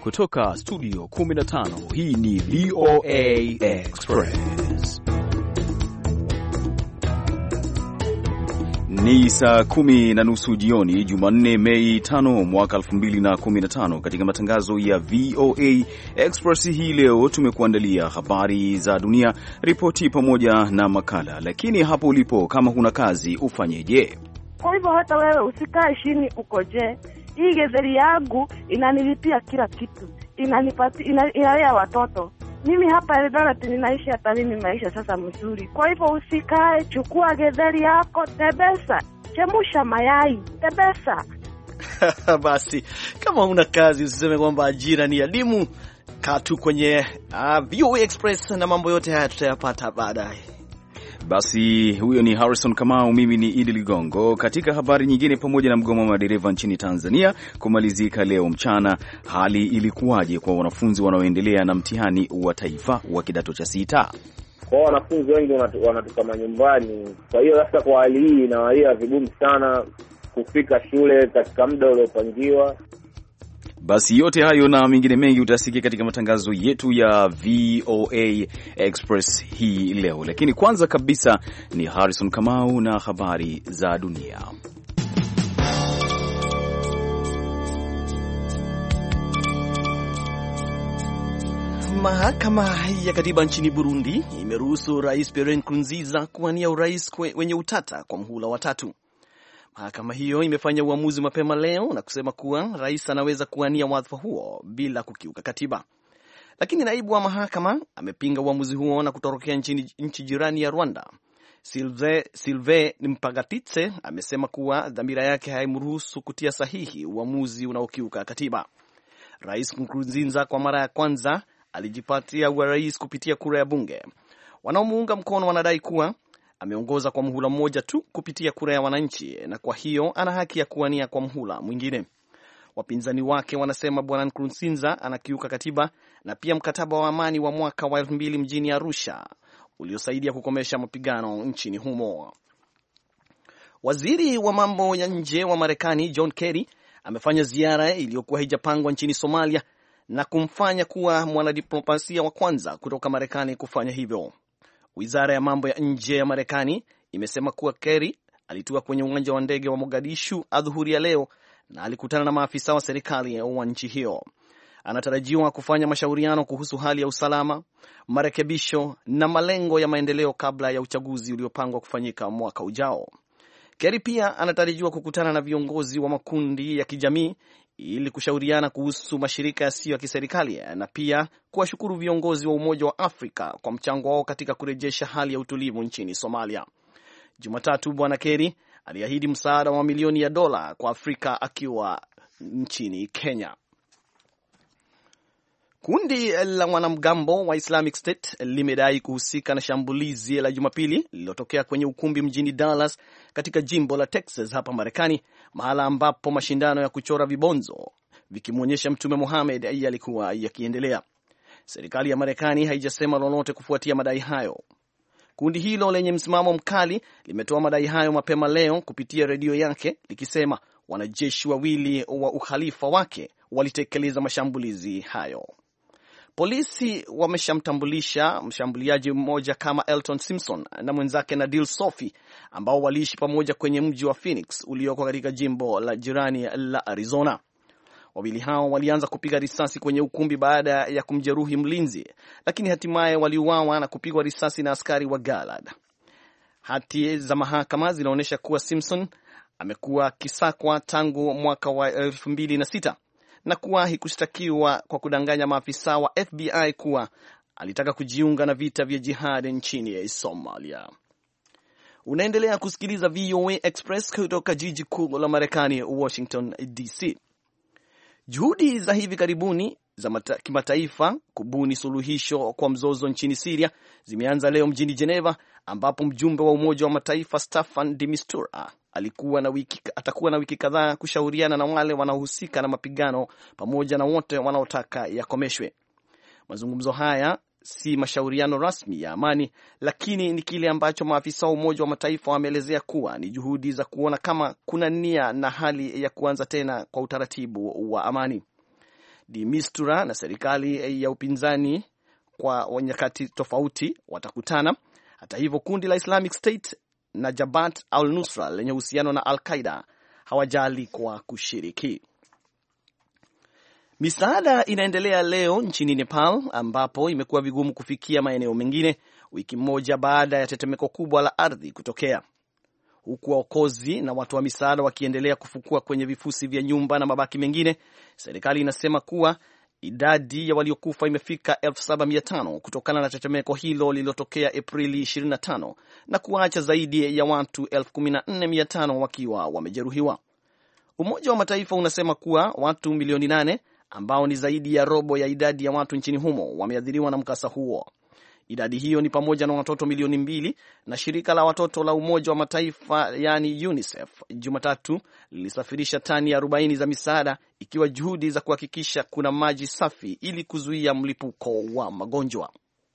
Kutoka studio 15 hii ni VOA Express. Ni saa 10:30 jioni Jumanne, Mei 5 mwaka 2015. Katika matangazo ya VOA Express hii leo tumekuandalia habari za dunia, ripoti pamoja na makala. Lakini hapo ulipo, kama huna kazi ufanyeje? Kwa hivyo hata wewe usikae chini ukoje. Hii getheri yangu inanilipia kila kitu, inalea watoto. Mimi hapa Eldoret ninaishi, hata mimi maisha sasa mzuri. Kwa hivyo usikae, chukua getheri yako, tebesa, chemusha mayai, tebesa. Basi kama una kazi usiseme kwamba ajira ni elimu. Kaa tu kwenye VOA Express na mambo yote haya tutayapata baadaye. Basi huyo ni Harrison Kamau, mimi ni Idi Ligongo. Katika habari nyingine, pamoja na mgomo wa madereva nchini Tanzania kumalizika leo mchana, hali ilikuwaje kwa wanafunzi wanaoendelea na mtihani wa taifa wa kidato cha 6? Kwa wanafunzi wengi wanatoka manyumbani, kwa hiyo sasa kwa hali hii inawaia vigumu sana kufika shule katika muda uliopangiwa. Basi yote hayo na mengine mengi utasikia katika matangazo yetu ya VOA Express hii leo. Lakini kwanza kabisa ni Harrison Kamau na habari za dunia. Mahakama ya katiba nchini Burundi imeruhusu Rais Pierre Nkurunziza kuwania urais wenye utata kwa muhula wa 3. Mahakama hiyo imefanya uamuzi mapema leo na kusema kuwa rais anaweza kuwania wadhifa huo bila kukiuka katiba. Lakini naibu wa mahakama amepinga uamuzi huo na kutorokea nchi jirani ya Rwanda. Sylvain Mpagatitse amesema kuwa dhamira yake haimruhusu kutia sahihi uamuzi unaokiuka katiba. Rais Nkurunziza kwa mara ya kwanza alijipatia urais kupitia kura ya bunge. Wanaomuunga mkono wanadai kuwa ameongoza kwa muhula mmoja tu kupitia kura ya wananchi, na kwa hiyo ana haki ya kuwania kwa muhula mwingine. Wapinzani wake wanasema Bwana Nkurunziza anakiuka katiba na pia mkataba wa amani wa mwaka wa 2000 mjini Arusha uliosaidia kukomesha mapigano nchini humo. Waziri wa mambo ya nje wa Marekani John Kerry amefanya ziara iliyokuwa haijapangwa nchini Somalia na kumfanya kuwa mwanadiplomasia wa kwanza kutoka Marekani kufanya hivyo. Wizara ya mambo ya nje ya Marekani imesema kuwa Kerry alitua kwenye uwanja wa ndege wa Mogadishu adhuhuri ya leo na alikutana na maafisa wa serikali wa nchi hiyo. Anatarajiwa kufanya mashauriano kuhusu hali ya usalama, marekebisho na malengo ya maendeleo kabla ya uchaguzi uliopangwa kufanyika mwaka ujao. Kerry pia anatarajiwa kukutana na viongozi wa makundi ya kijamii ili kushauriana kuhusu mashirika yasiyo ya kiserikali na pia kuwashukuru viongozi wa Umoja wa Afrika kwa mchango wao katika kurejesha hali ya utulivu nchini Somalia. Jumatatu Bwana Kerry aliahidi msaada wa milioni ya dola kwa Afrika akiwa nchini Kenya. Kundi la wanamgambo wa Islamic State limedai kuhusika na shambulizi la Jumapili lililotokea kwenye ukumbi mjini Dallas katika jimbo la Texas hapa Marekani, mahala ambapo mashindano ya kuchora vibonzo vikimwonyesha Mtume Muhammad yalikuwa yakiendelea. Serikali ya Marekani haijasema lolote kufuatia madai hayo. Kundi hilo lenye msimamo mkali limetoa madai hayo mapema leo kupitia redio yake likisema wanajeshi wawili wa ukhalifa wake walitekeleza mashambulizi hayo. Polisi wameshamtambulisha mshambuliaji mmoja kama Elton Simpson na mwenzake Nadil Sofi ambao waliishi pamoja kwenye mji wa Phoenix ulioko katika jimbo la jirani la Arizona. Wawili hao walianza kupiga risasi kwenye ukumbi baada ya kumjeruhi mlinzi, lakini hatimaye waliuawa na kupigwa risasi na askari wa Garland. Hati za mahakama zinaonyesha kuwa Simpson amekuwa akisakwa tangu mwaka wa 2006 na kuwahi kushtakiwa kwa kudanganya maafisa wa FBI kuwa alitaka kujiunga na vita vya jihad nchini Somalia. Unaendelea kusikiliza VOA Express kutoka jiji kuu la Marekani, Washington DC. Juhudi za hivi karibuni za kimataifa kubuni suluhisho kwa mzozo nchini Syria zimeanza leo mjini Geneva, ambapo mjumbe wa Umoja wa Mataifa Staffan de Mistura atakuwa na wiki kadhaa kushauriana na wale wanaohusika na mapigano pamoja na wote wanaotaka yakomeshwe. Mazungumzo haya si mashauriano rasmi ya amani, lakini ni kile ambacho maafisa wa Umoja wa Mataifa wameelezea kuwa ni juhudi za kuona kama kuna nia na hali ya kuanza tena kwa utaratibu wa amani. De Mistura na serikali ya upinzani kwa nyakati tofauti watakutana. Hata hivyo, kundi la Islamic State na Jabhat al-Nusra lenye uhusiano na Al-Qaeda hawajaalikwa kushiriki. Misaada inaendelea leo nchini Nepal ambapo imekuwa vigumu kufikia maeneo mengine wiki moja baada ya tetemeko kubwa la ardhi kutokea. Huku waokozi na watu wa misaada wakiendelea kufukua kwenye vifusi vya nyumba na mabaki mengine, serikali inasema kuwa idadi ya waliokufa imefika 7,500 kutokana na tetemeko hilo lililotokea Aprili 25 na kuacha zaidi ya watu 14,500 wakiwa wamejeruhiwa. Umoja wa Mataifa unasema kuwa watu milioni 8 ambao ni zaidi ya robo ya idadi ya watu nchini humo wameathiriwa na mkasa huo. Idadi hiyo ni pamoja na watoto milioni 2, na shirika la watoto la Umoja wa Mataifa yani UNICEF Jumatatu lilisafirisha tani 40 za misaada, ikiwa juhudi za kuhakikisha kuna maji safi ili kuzuia mlipuko wa magonjwa.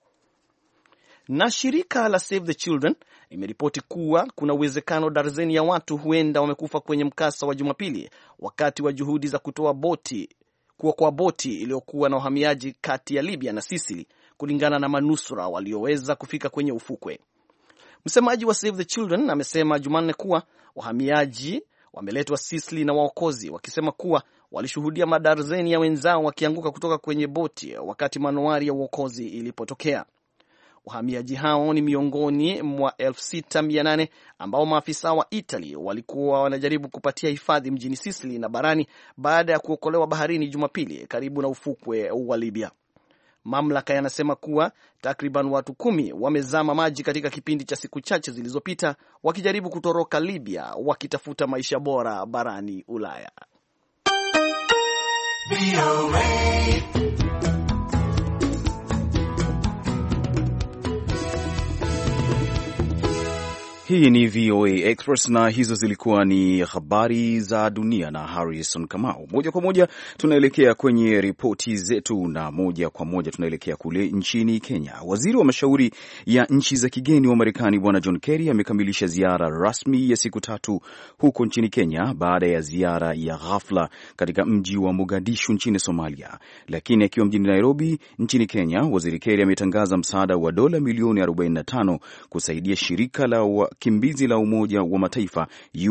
Na shirika la Save the Children imeripoti kuwa kuna uwezekano darzeni ya watu huenda wamekufa kwenye mkasa wa Jumapili wakati wa juhudi za kuokoa boti iliyokuwa na wahamiaji kati ya Libya na Sicily, kulingana na manusura walioweza kufika kwenye ufukwe. Msemaji wa Save the Children amesema Jumanne kuwa wahamiaji wameletwa Sicily na waokozi wakisema kuwa walishuhudia madarzeni ya wenzao wakianguka kutoka kwenye boti wakati manuari ya uokozi ilipotokea. Wahamiaji hao ni miongoni mwa 6,800 ambao maafisa wa Italy walikuwa wanajaribu kupatia hifadhi mjini Sicily na barani baada ya kuokolewa baharini Jumapili karibu na ufukwe wa Libya. Mamlaka yanasema kuwa takriban watu 10 wamezama maji katika kipindi cha siku chache zilizopita wakijaribu kutoroka Libya wakitafuta maisha bora barani Ulaya. Hii ni VOA Express na hizo zilikuwa ni habari za dunia na Harrison Kamau. Moja kwa moja tunaelekea kwenye ripoti zetu na moja kwa moja tunaelekea kule nchini Kenya. Waziri wa mashauri ya nchi za kigeni wa Marekani Bwana John Kerry amekamilisha ziara rasmi ya siku 3 huko nchini Kenya baada ya ziara ya ghafla katika mji wa Mogadishu nchini Somalia. Lakini akiwa mjini Nairobi nchini Kenya, Waziri Kerry ametangaza msaada wa dola milioni 45 kusaidia shirika la wakimbizi la Umoja wa Mataifa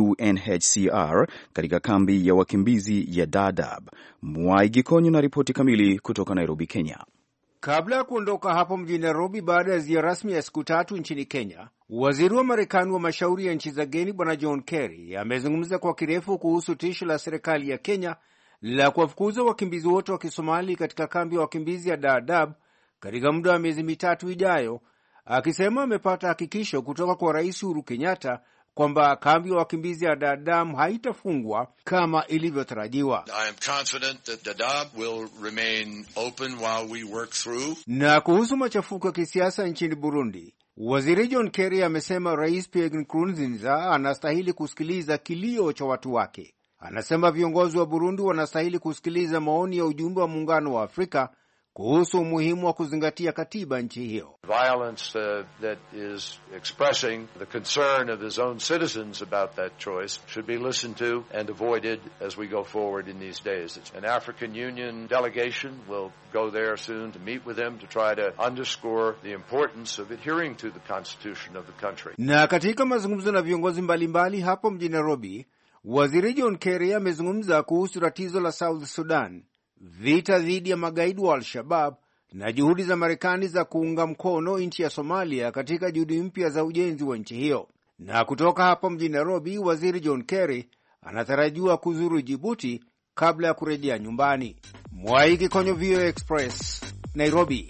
UNHCR katika kambi ya wakimbizi ya Dadaab. Mwai Gikonyo na ripoti kamili kutoka Nairobi, Kenya. Kabla ya kuondoka hapo mjini Nairobi baada ya ziara rasmi ya siku 3 nchini Kenya, waziri wa Marekani wa mashauri ya nchi za kigeni Bwana John Kerry amezungumza kwa kirefu kuhusu tisho la serikali ya Kenya la kuwafukuza wakimbizi wote wa Kisomali katika kambi ya wakimbizi ya Dadaab katika muda wa miezi 3 ijayo, akisema amepata hakikisho kutoka kwa Rais Uhuru Kenyatta kwamba kambi ya wakimbizi ya Dadaab haitafungwa kama ilivyotarajiwa. I am confident that Dadaab will remain open while we work through. Na kuhusu machafuko ya kisiasa nchini Burundi, Waziri John Kerry amesema Rais Pierre Nkurunziza anastahili kusikiliza kilio cha watu wake. Anasema viongozi wa Burundi wanastahili kusikiliza maoni ya ujumbe wa Muungano wa Afrika kuhusu umuhimu wa kuzingatia katiba nchi hiyo. Violence that is expressing the concern of his own citizens about that choice should be listened to and avoided as we go forward in these days. An African Union delegation will go there soon to meet with them to try to underscore the importance of adhering to the constitution of the country. Na katika mazungumzo na viongozi mbalimbali hapo mjini Nairobi, Waziri John Kerry amezungumza kuhusu tatizo la South Sudan, vita dhidi ya magaidi wa Al-Shabaab na juhudi za Marekani za kuunga mkono nchi ya Somalia katika juhudi mpya za ujenzi wa nchi hiyo. Na kutoka hapo mjini Nairobi, Waziri John Kerry anatarajiwa kuzuru Djibouti kabla ya kurejea nyumbani. Mwai Gikonyo, VOA Express, Nairobi.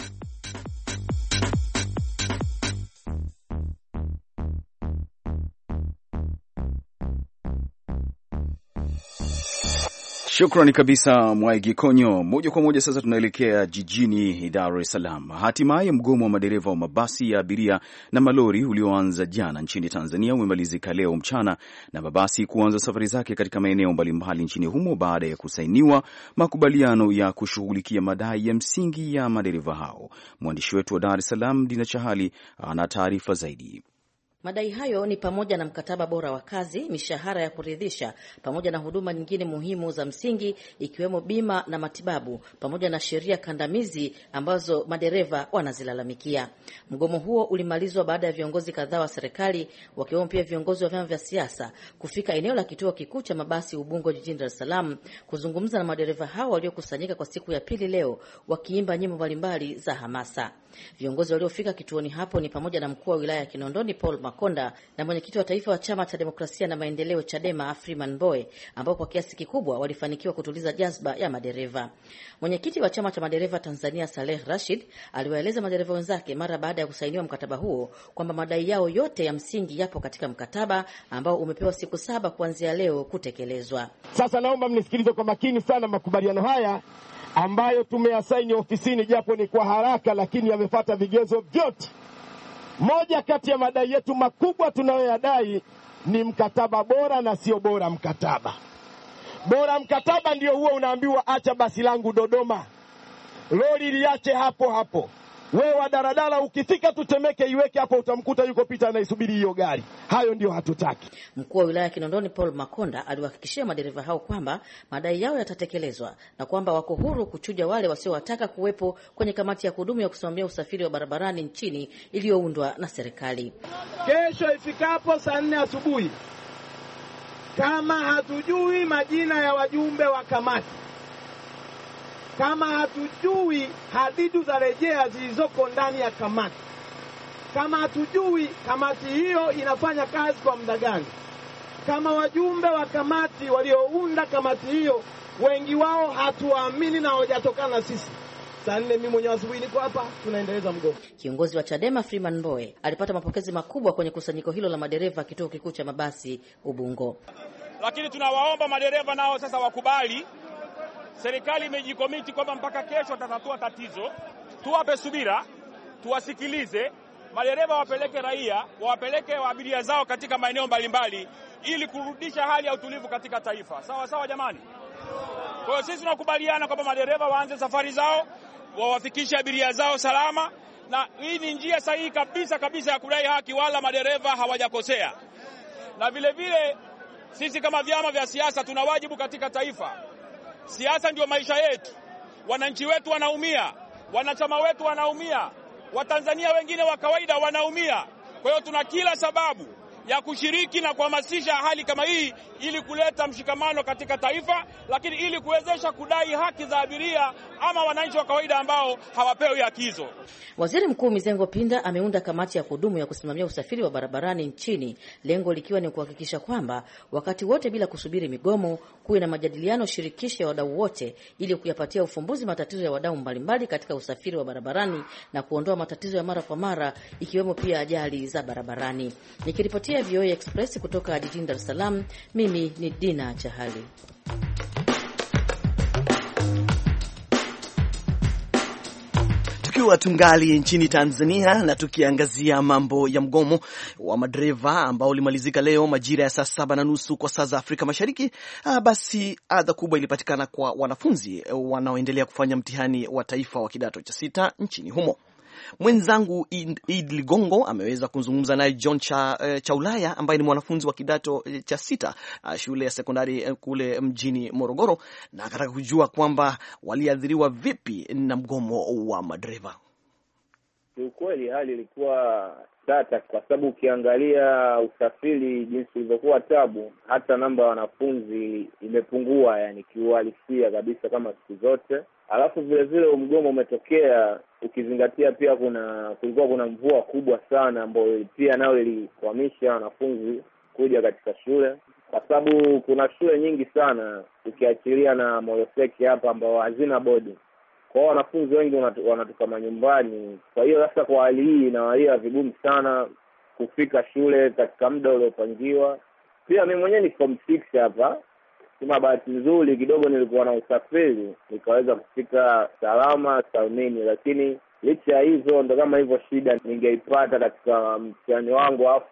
Shukrani kabisa Mwai Gikonyo. Moja kwa moja sasa tunaelekea jijini Dar es Salaam. Hatimaye mgomo wa madereva wa mabasi ya abiria na malori ulioanza jana nchini Tanzania umemalizika leo mchana na mabasi kuanza safari zake katika maeneo mbalimbali nchini humo baada ya kusainiwa makubaliano ya kushughulikia madai ya msingi ya madereva hao. Mwandishi wetu wa Dar es Salaam Dina Chahali ana taarifa zaidi. Madai hayo ni pamoja na mkataba bora wa kazi, mishahara ya kuridhisha, pamoja na huduma nyingine muhimu za msingi ikiwemo bima na matibabu, pamoja na sheria kandamizi ambazo madereva wanazilalamikia. Mgomo huo ulimalizwa baada ya viongozi kadhaa wa serikali, wakiwemo pia viongozi wa vyama vya siasa, kufika eneo la kituo kikuu cha mabasi Ubungo jijini Dar es Salaam kuzungumza na madereva hao waliokusanyika kwa siku ya pili leo wakiimba nyimbo mbalimbali za hamasa. Viongozi waliofika kituoni hapo ni pamoja na mkuu wa wilaya ya Kinondoni Paul Makonda na mwenyekiti wa taifa wa Chama cha Demokrasia na Maendeleo Chadema Freeman Mbowe, ambao kwa kiasi kikubwa walifanikiwa kutuliza jazba ya madereva. Mwenyekiti wa Chama cha Madereva Tanzania Saleh Rashid aliwaeleza madereva wenzake mara baada ya kusainiwa mkataba huo kwamba madai yao yote ya msingi yapo katika mkataba ambao umepewa siku 7 kuanzia leo kutekelezwa. Sasa naomba mnisikilize kwa makini sana. Makubaliano haya ambayo tumeyasaini ofisini, japo ni kwa haraka, lakini yamefuata vigezo vyote. Moja kati ya madai yetu makubwa tunayoyadai ni mkataba bora na sio bora mkataba. Bora mkataba ndio huo unaambiwa acha basi langu Dodoma, lori liache hapo hapo. Wewe wa daradala ukifika Tutemeke iweke hapo, utamkuta yuko pita anaisubiri hiyo gari. Hayo ndio hatutaki. Mkuu wa wilaya ya Kinondoni Paul Makonda aliwahakikishia madereva hao kwamba madai yao yatatekelezwa na kwamba wako huru kuchuja wale wasiowataka kuwepo kwenye kamati ya kudumu ya kusimamia usafiri wa barabarani nchini iliyoundwa na serikali. Kesho ifikapo saa 4 asubuhi, kama hatujui majina ya wajumbe wa kamati, kama hatujui hadidu za rejea zilizoko ndani ya kamati, kama hatujui kamati hiyo inafanya kazi kwa muda gani, kama wajumbe wa kamati waliounda kamati hiyo wengi wao hatuamini na hawajatokana na sisi, saa 4 mimi mwenyewe asubuhi niko hapa tunaendeleza mgomo. Kiongozi wa Chadema Freeman Mbowe alipata mapokezi makubwa kwenye kusanyiko hilo la madereva kituo kikuu cha mabasi Ubungo. Lakini tunawaomba madereva nao sasa wakubali. Serikali imejikomiti kwamba mpaka kesho watatatua tatizo. Tuwape subira, tuwasikilize. Madereva wapeleke raia, wapeleke abiria zao katika maeneo mbalimbali ili kurudisha hali ya utulivu katika taifa. Sawa sawa jamani. Kwa hiyo sisi tunakubaliana kwamba madereva waanze safari zao, wawafikishe abiria zao salama, na hii ni njia sahihi kabisa ya kudai haki, wala madereva hawajakosea. Na vile vile sisi kama vyama vya siasa tuna wajibu katika taifa. Siasa ndio maisha yetu. Wananchi wetu wanaumia, wanachama wetu wanaumia, Watanzania wengine wa kawaida wanaumia. Kwa hiyo tuna kila sababu ya kushiriki na kuhamasisha hali kama hii ili kuleta mshikamano katika taifa, lakini ili kuwezesha kudai haki za abiria ama wananchi wa kawaida ambao hawapewi haki hizo. Waziri Mkuu Mizengo Pinda ameunda kamati ya kudumu ya kusimamia usafiri wa barabarani nchini, lengo likiwa ni kuhakikisha kwamba wakati wote bila kusubiri migomo kuwe na majadiliano shirikishi ya wadau wote ili kuyapatia ufumbuzi matatizo ya wadau mbalimbali katika usafiri wa barabarani na kuondoa matatizo ya mara kwa mara ikiwemo pia ajali za barabarani. Nikiripotia VOA Express kutoka jijini Dar es Salaam, mimi ni Dina Chahali. Tukiwa tungali nchini Tanzania na tukiangazia mambo ya mgomo wa madereva ambao ulimalizika leo majira ya saa 7:30 kwa saa za Afrika Mashariki, basi adha kubwa ilipatikana kwa wanafunzi wanaoendelea kufanya mtihani wa taifa wa kidato cha 6 nchini humo. Mwenzangu Id Ligongo ameweza kuzungumza naye John Chaulaya ambaye ni mwanafunzi wa kidato cha 6 shule ya sekondari kule mjini Morogoro, na akataka kujua kwamba waliathiriwa vipi na mgomo wa madereva. Kiukweli hali ilikuwa tata, kwa sababu ukiangalia usafiri jinsi ulivyokuwa tabu, hata namba ya wanafunzi imepungua, yani kiuhalisia kabisa kama siku zote. Alafu vile vile mgomo umetokea ukizingatia pia kulikuwa kuna mvua kubwa sana ambayo pia nayo ilikwamisha wanafunzi kuja katika shule, kwa sababu kuna shule nyingi sana ukiachilia na Moroseki hapa ambao hazina bodi. Kwa wanafunzi wengi wanatoka manyumbani. Kwa hiyo sasa kwa hali hii na walia vigumu sana kufika shule katika muda uliopangiwa. Pia mimi mwenyewe ni form 6 hapa. Kama bahati nzuri kidogo nilikuwa na usafiri, nikaweza kufika salama salmini, lakini licha ya hizo ndo kama hivyo shida ningeipata katika mtihani wangu hapo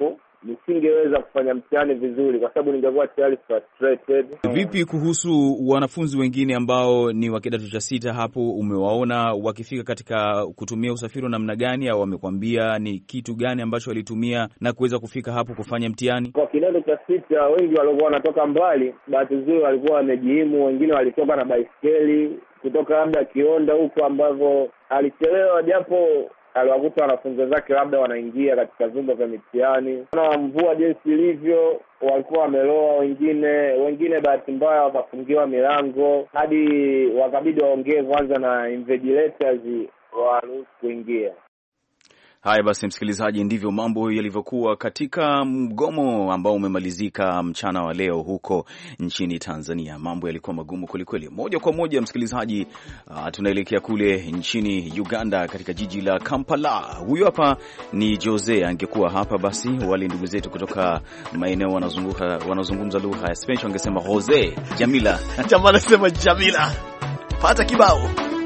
nisingeweza kufanya mtihani vizuri kwa sababu ningekuwa tayari frustrated. Vipi kuhusu wanafunzi wengine ambao ni wa kidato cha 6 hapo, umewaona wakifika katika kutumia usafiri wa namna gani, au wamekwambia ni kitu gani ambacho walitumia na kuweza kufika hapo kufanya mtihani? Kwa kidato cha 6 wengi walikuwa wanatoka mbali, bahati nzuri walikuwa wamejihimu, wengine walitoka na baiskeli kutoka labda Kionda huko ambavyo alichelewa, japo aliwakuta wanafunzi zake labda wanaingia katika vyumba vya mitihani. Na mvua jinsi ilivyo, walikuwa wameloa, wengine bahati mbaya wakafungiwa milango hadi wakabidi waongee kwanza na invigilators waruhusu kuingia. Haya basi, msikilizaji, ndivyo mambo yalivyokuwa katika mgomo ambao umemalizika mchana wa leo huko nchini Tanzania. Mambo yalikuwa magumu kwelikweli. Moja kwa moja, msikilizaji, tunaelekea kule nchini Uganda katika jiji la Kampala. Huyu hapa ni Jose, angekuwa hapa basi wale ndugu zetu kutoka maeneo wanazungumza lugha ya Spanish wangesema Jose Jamila. Jamaa anasema Jamila. Pata kibao.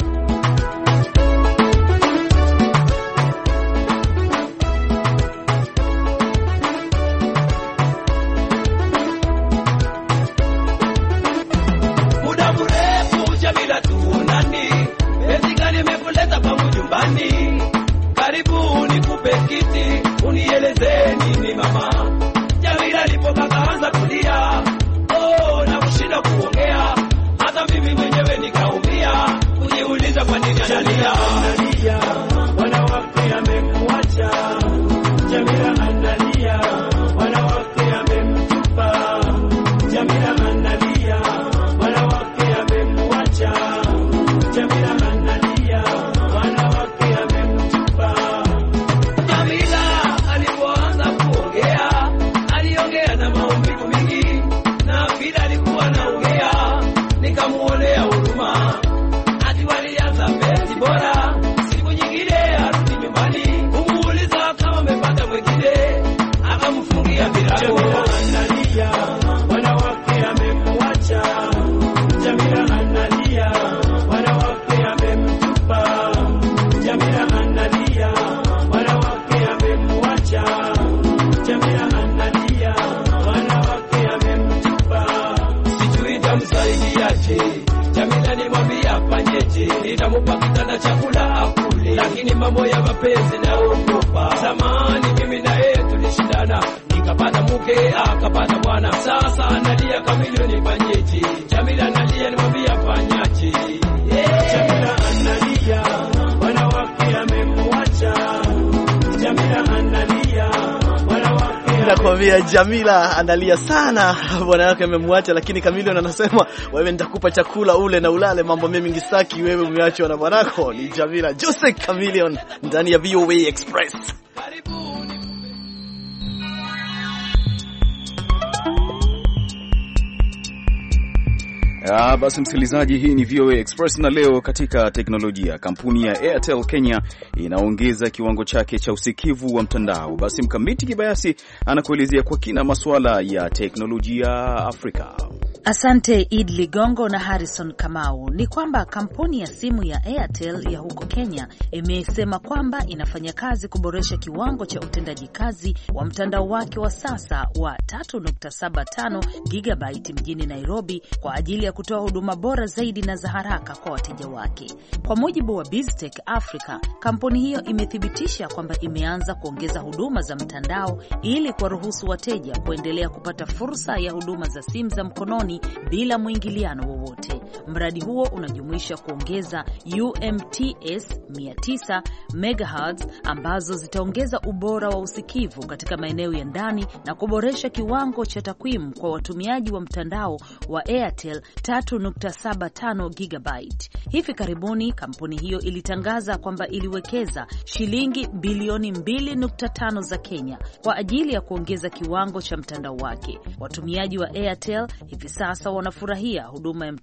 Karibu nikupe kiti unieleze nini mama. Jamila alipoka kaanza kulia, na kushinda kuongea, hata mimi mwenyewe nikaumia kujiuliza kwa nini analia. Wanawake amemwacha, Jamila analia, wanawake amemtupa, Jamila analia, wanawake amemwacha, Jamila analia, wanawake amemtupa. Jamila alipoanza kuongea, aliongea na maumivu mingi, na vile alikuwa anaongea nikamuonea huruma. Hadi walianza penzi bora, siku nyingine arudi nyumbani kumuuliza kama amepata mwingine, akamfungia milango. Analia, wanawake amemwacha, Jamila analia, wanawake amemtupa, Jamila analia, wanawake amemwacha, Jamila analia, wanawake amemtupa. Sijui tamsaidiaje, Jamila nimwambia afanyeje, nitamupa kitanda chakula akule, lakini mambo ya mapenzi naogopa. Zamani mimi na yeye tulishindana, nikapata mke akapata bwana, sasa analia kamilioni nifanyeje? Jamila analia nimwambia afanyaje? Jamila analia, wanawake amemwacha, Jamila analia, wanawake. Nakwambia Jamila analia sana, bwana wake amemwacha, lakini Chameleone anasema wewe nitakupa chakula ule na ulale, mambo mengi sitaki, wewe umeachwa na bwanako. Ni Jamila, Jose Chameleone ndani ya VOA Express. Basi msikilizaji, hii ni VOA Express na leo katika teknolojia, kampuni ya Airtel Kenya inaongeza kiwango chake cha usikivu wa mtandao. Basi Mkamiti Kibayasi anakuelezea kwa kina masuala ya teknolojia Afrika. Asante Id Ligongo na Harrison Kamau. Ni kwamba kampuni ya simu ya Airtel ya huko Kenya imesema kwamba inafanya kazi kuboresha kiwango cha utendaji kazi wa mtandao wake wa sasa wa 3.75 gigabyte mjini Nairobi kwa ajili ya kutoa huduma bora zaidi na za haraka kwa wateja wake. Kwa mujibu wa BizTech Africa, kampuni hiyo imethibitisha kwamba imeanza kuongeza huduma za mtandao ili kuwaruhusu wateja kuendelea kupata fursa ya huduma za simu za mkononi bila mwingiliano wowote. Mradi huo unajumuisha kuongeza UMTS 900 MHz ambazo zitaongeza ubora wa usikivu katika maeneo ya ndani na kuboresha kiwango cha takwimu kwa watumiaji wa mtandao wa Airtel 3.75 gigabyte. Hivi karibuni kampuni hiyo ilitangaza kwamba iliwekeza shilingi bilioni 2.5 za Kenya kwa ajili ya kuongeza kiwango cha mtandao wake. Watumiaji wa Airtel hivi sasa wanafurahia huduma ya mtandao huo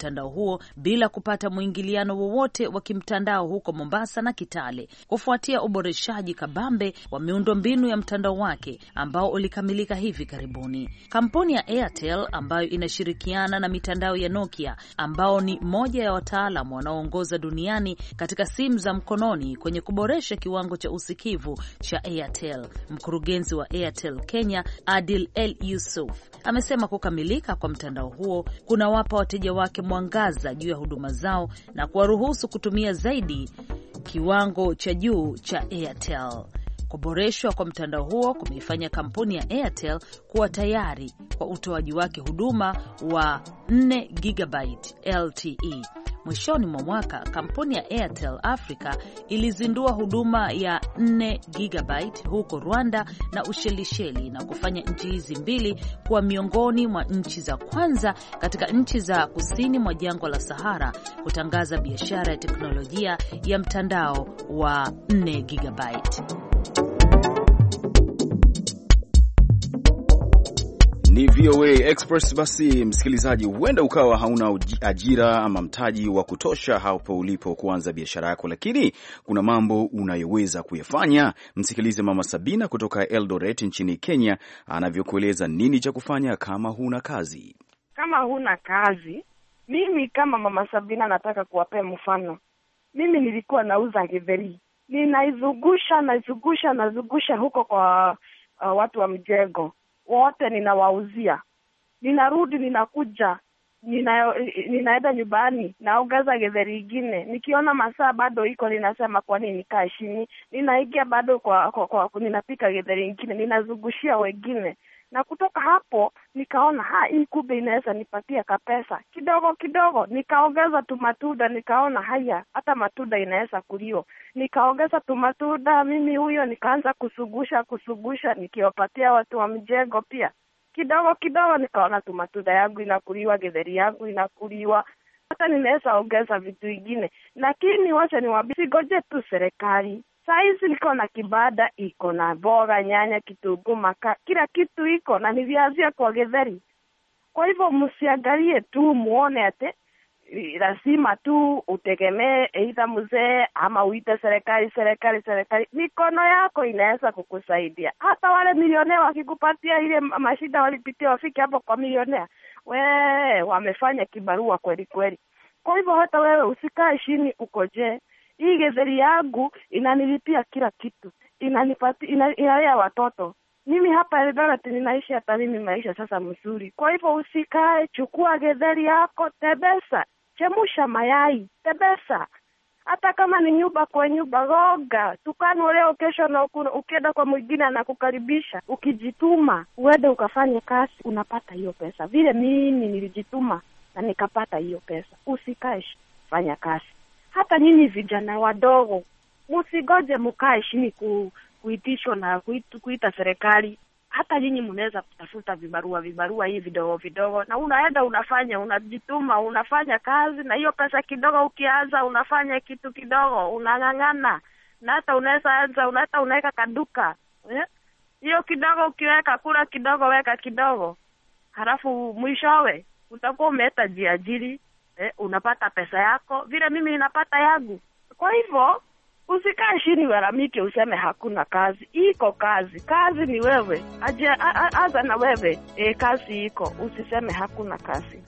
huo bila kupata mwingiliano wowote wa kimtandao huko Mombasa na Kitale, kufuatia uboreshaji kabambe wa miundombinu ya mtandao wake ambao ulikamilika hivi karibuni. Kampuni ya Airtel ambayo inashirikiana na mitandao ya Nokia, ambao ni moja ya wataalamu wanaoongoza duniani katika simu za mkononi kwenye kuboresha kiwango cha usikivu cha Airtel. Mkurugenzi wa Airtel Kenya, Adil El Yusuf, amesema kukamilika kwa mtandao huo kunawapa wateja wake mwangaza juu ya huduma zao na kuwaruhusu kutumia zaidi kiwango cha juu cha Airtel. Kuboreshwa kwa mtandao huo kumeifanya kampuni ya Airtel kuwa tayari kwa utoaji wake huduma wa 4 GB LTE. Mwishoni mwa mwaka, kampuni ya Airtel Africa ilizindua huduma ya 4 GB huko Rwanda na Ushelisheli na kufanya nchi hizi mbili kuwa miongoni mwa nchi za kwanza katika nchi za kusini mwa jangwa la Sahara kutangaza biashara ya teknolojia ya mtandao wa 4 GB. Ni VOA Express. Basi msikilizaji, huenda ukawa hauna ajira ama mtaji wa kutosha hapo ulipo kuanza biashara yako, lakini kuna mambo unayoweza kuyafanya. Msikilize Mama Sabina kutoka Eldoret nchini Kenya anavyokueleza nini cha kufanya kama huna kazi. Kama huna kazi, mimi kama Mama Sabina nataka kuwapea mfano. Mimi nilikuwa nauza githeri. Nazungusha huko kwa watu wa mjengo. Wote ninawauzia. Ninarudi, ninakuja, ninaenda nyumbani, naongeza githeri ingine. Nikiona masaa bado iko, ninasema kwa nini nikae chini? Ninaingia bado kwa ninapika githeri ingine, ninazungushia wengine. Na kutoka hapo nikaona hii kumbe inaweza nipatia kapesa kidogo kidogo. Nikaongeza tu matunda, nikaona haya hata matunda inaweza kulio. Nikaongeza tu matunda mimi huyo, nikaanza kusugusha nikiwapatia watu wa mjengo pia. Kidogo kidogo nikaona tu matunda yangu inakuliwa, githeri yangu inakuliwa. Hata ninaweza ongeza vitu vingine. Lakini wacha niwaambie, sigoje tu serikali. Saizi niko na kibada, iko na boga, nyanya, kitunguu, makaa, kila kitu iko na niviazia kwa githeri. Kwa hivyo msiangalie tu muone ate lazima tu utegemee aidha mzee ama uite serikali. Mikono yako inaweza kukusaidia. Hata wale milionea wakikupatia ile mashida walipitia wafike hapo kwa milionea, wamefanya kibarua kweli kweli. Kwa hivyo hata wewe usikae chini ukoje. Hii githeri yangu inanilipia kila kitu. Inalea watoto. Mimi hapa Eldoret ninaishi hata mimi maisha sasa mzuri. Kwa hivyo usikae, chukua githeri yako, tebesa, chemusha mayai, tebesa. Hata kama ni nyumba kwa nyumba, goga. Tukano leo kesho na ukienda kwa mwingine anakukaribisha. Ukijituma, uende ukafanye kazi, unapata hiyo pesa. Vile mimi nilijituma na nikapata hiyo pesa. Usikae, fanya kazi. Hata nyinyi vijana wadogo, msigoje mkae chini kuitishwa na kuita serikali. Hata nyinyi mnaweza kutafuta vibarua hivi vidogo na unaenda unafanya, unajituma, unafanya kazi, na hiyo pesa kidogo ukianza unafanya kitu kidogo, unang'ang'ana. Na hata unaweza anza, unaweka kaduka. Hiyo kidogo ukiweka, kula kidogo, weka kidogo. Halafu mwishowe utakuwa umeta jiajiri. Unapata pesa yako vile mimi ninapata yangu. Kwa hivyo usikae chini waramike useme hakuna kazi. Iko kazi. Kazi ni wewe. Aza na wewe. Kazi iko. Usiseme hakuna kazi.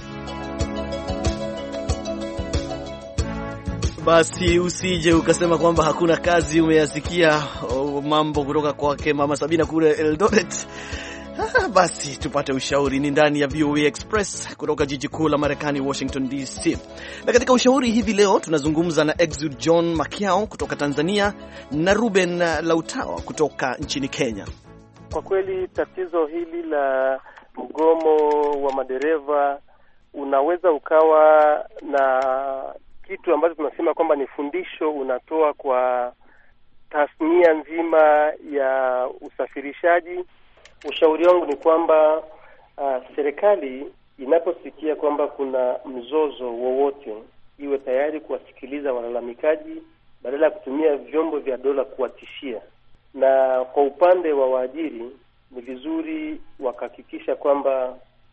Basi usije ukasema kwamba hakuna kazi. Umeyasikia mambo kutoka kwake Mama Sabina kule Eldoret. Basi tupate ushauri. Ni ndani ya VOA Express kutoka jiji kuu la Marekani, Washington DC. Na katika ushauri hivi leo tunazungumza na Exud John Makiao kutoka Tanzania na Ruben Lautawa kutoka nchini Kenya. Kwa kweli tatizo hili la mgomo wa madereva unaweza ukawa na kitu ambacho tunasema kwamba ni fundisho unatoa kwa tasnia nzima ya usafirishaji. Ushauri wangu ni kwamba serikali inaposikia kwamba kuna mzozo wowote iwe tayari kuwasikiliza walalamikaji badala ya kutumia vyombo vya dola kuwatishia. Na kwa upande wa waajiri ni vizuri wakahakikisha kwamba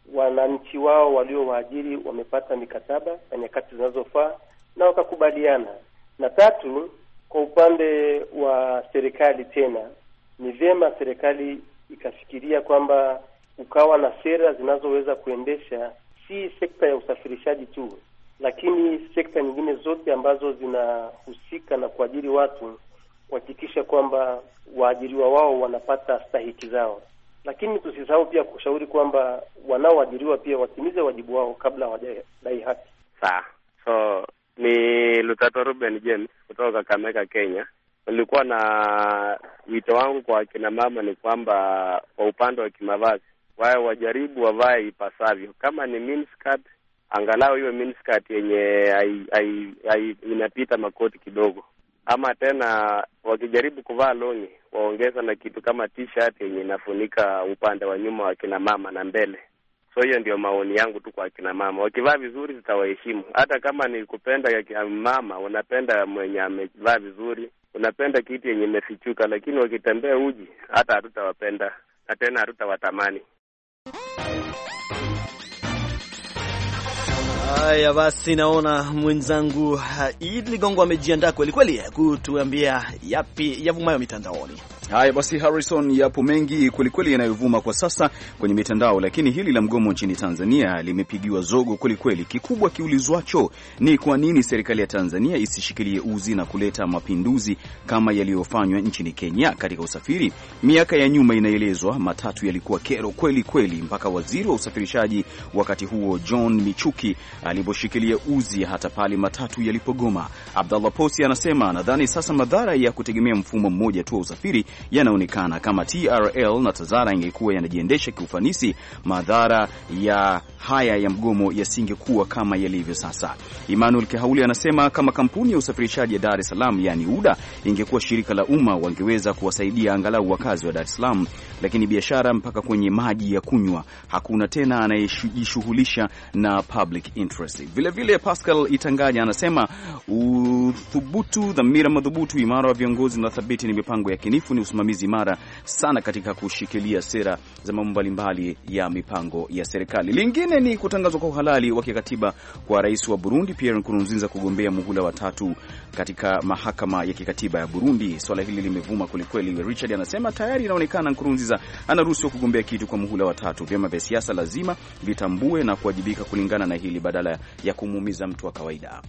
wananchi wao waliowaajiri wamepata mikataba na nyakati zinazofaa na wakakubaliana. Na tatu, kwa upande wa serikali tena, ni vyema serikali ikafikiria kwamba ukawa na sera zinazoweza kuendesha si sekta ya usafirishaji tu, lakini sekta nyingine zote ambazo zinahusika na kuajiri watu, kuhakikisha kwamba waajiriwa wao wanapata stahiki zao. Lakini tusisahau pia kushauri kwamba wanaoajiriwa pia watimize wajibu wao kabla hawajadai haki. Sawa. So ni Lutato Ruben James kutoka Kakamega, Kenya. Nilikuwa na wito wangu kwa kina mama ni kwamba kwa upande wa kimavazi wao wajaribu wavae ipasavyo. Kama ni miniskirt, angalau iwe miniskirt yenye inapita makoti kidogo. Ama tena wakijaribu kuvaa longi, waongeza na kitu kama t-shirt yenye inafunika upande wa nyuma wa kina mama na mbele. So hiyo ndio maoni yangu tu kwa kina mama. Wakivaa vizuri zitawaheshimu. Hata kama ni kupenda ya mama, unapenda mwenye amevaa vizuri, unapenda kitu yenye imefichuka, lakini wakitembea uji hata hatutawapenda na tena hatutawatamani. Haya basi, naona mwenzangu Idi Ligongo amejiandaa kweli kweli kutuambia yapi yavumayo mitandaoni. Haya basi Harrison, yapo mengi kweli kweli yanayovuma kwa sasa kwenye mitandao, lakini hili la mgomo nchini Tanzania limepigiwa zogo kweli kweli. Kikubwa kiulizwacho ni kwa nini serikali ya Tanzania isishikilie uzi na kuleta mapinduzi kama yaliyofanywa nchini Kenya katika usafiri. Miaka ya nyuma inaelezwa matatu yalikuwa kero kweli kweli, mpaka waziri wa usafirishaji wakati huo John Michuki aliposhikilia uzi hata pale matatu yalipogoma. Abdallah Posi anasema nadhani sasa madhara ya kutegemea mfumo mmoja tu wa usafiri yanaonekana. Kama TRL na Tazara ingekuwa yanajiendesha kiufanisi, madhara ya haya ya mgomo yasingekuwa kama yalivyo sasa. Emmanuel Kehauli anasema kama kampuni ya usafirishaji ya Dar es Salaam yani UDA ingekuwa shirika la umma, wangeweza kuwasaidia angalau wakazi wa Dar es Salaam, lakini biashara mpaka kwenye maji ya kunywa hakuna tena anayejishughulisha na public interest. Vile vile Pascal Itanganya anasema uthubutu, dhamira madhubutu, imara wa viongozi na thabiti ni mipango ya kinifu, ni usimamizi imara sana katika kushikilia sera za mambo mbalimbali ya mipango ya serikali. Lingine ni kutangazwa kwa uhalali wa kikatiba kwa rais wa Burundi Pierre Nkurunziza kugombea muhula wa 3 katika mahakama ya kikatiba ya Burundi. Swala hili limevuma kwelikweli. Richard anasema tayari inaonekana Nkurunziza anaruhusiwa kugombea kitu kwa muhula wa 3. Vyama vya siasa lazima vitambue na kuwajibika kulingana na hili badala ya kumuumiza mtu wa kawaida.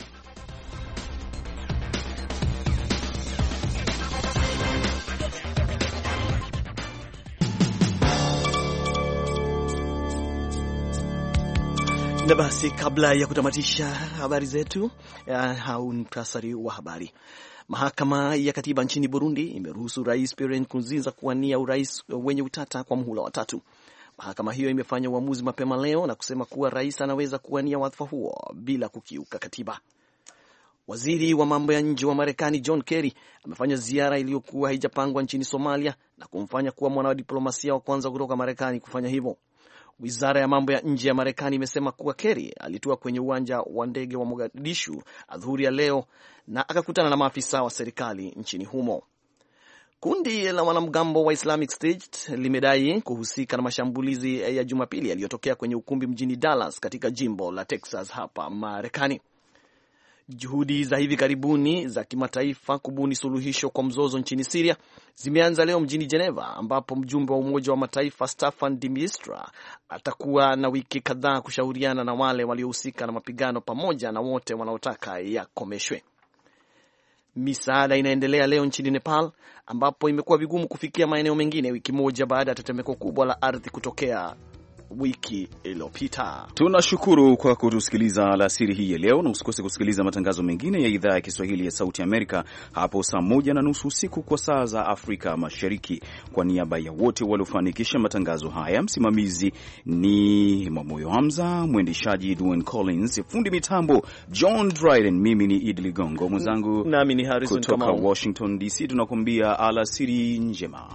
Na basi kabla ya kutamatisha habari zetu, hau mtasari wa habari. Mahakama ya katiba nchini Burundi imeruhusu Rais Pierre Nkurunziza kuwania urais wenye utata kwa muhula wa 3. Mahakama hiyo imefanya uamuzi mapema leo na kusema kuwa rais anaweza kuwania wadhifa huo bila kukiuka katiba. Waziri wa mambo ya nje wa Marekani John Kerry amefanya ziara iliyokuwa haijapangwa nchini Somalia na kumfanya kuwa mwanadiplomasia wa kwanza kutoka Marekani kufanya hivyo. Wizara ya mambo ya nje ya Marekani imesema kuwa Kerry alitua kwenye uwanja wa ndege wa Mogadishu adhuhuri ya leo na akakutana na maafisa wa serikali nchini humo. Kundi la wanamgambo wa Islamic State limedai kuhusika na mashambulizi ya Jumapili yaliyotokea kwenye ukumbi mjini Dallas katika jimbo la Texas hapa Marekani. Juhudi za hivi karibuni za kimataifa kubuni suluhisho kwa mzozo nchini Syria zimeanza leo mjini Geneva, ambapo mjumbe wa Umoja wa Mataifa Staffan de Mistura atakuwa na wiki kadhaa kushauriana na wale waliohusika na mapigano pamoja na wote wanaotaka yakomeshwe. Misaada inaendelea leo nchini Nepal, ambapo imekuwa vigumu kufikia maeneo mengine wiki moja baada ya tetemeko kubwa la ardhi kutokea wiki iliyopita. Tunashukuru kwa kutusikiliza alasiri hii ya leo, na usikose kusikiliza matangazo mengine ya idhaa ya Kiswahili ya Sauti Amerika hapo saa 1:30 usiku kwa saa za Afrika Mashariki. Kwa niaba ya wote waliofanikisha matangazo haya, msimamizi ni Mamoyo Hamza, mwendeshaji Dwayne Collins, fundi mitambo John Dryden, mimi ni Idi Ligongo, mwenzangu nami ni Harrison kutoka Kamau. Washington DC, tunakuambia alasiri njema.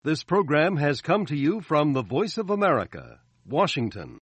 This program has come to you from the Voice of America, Washington.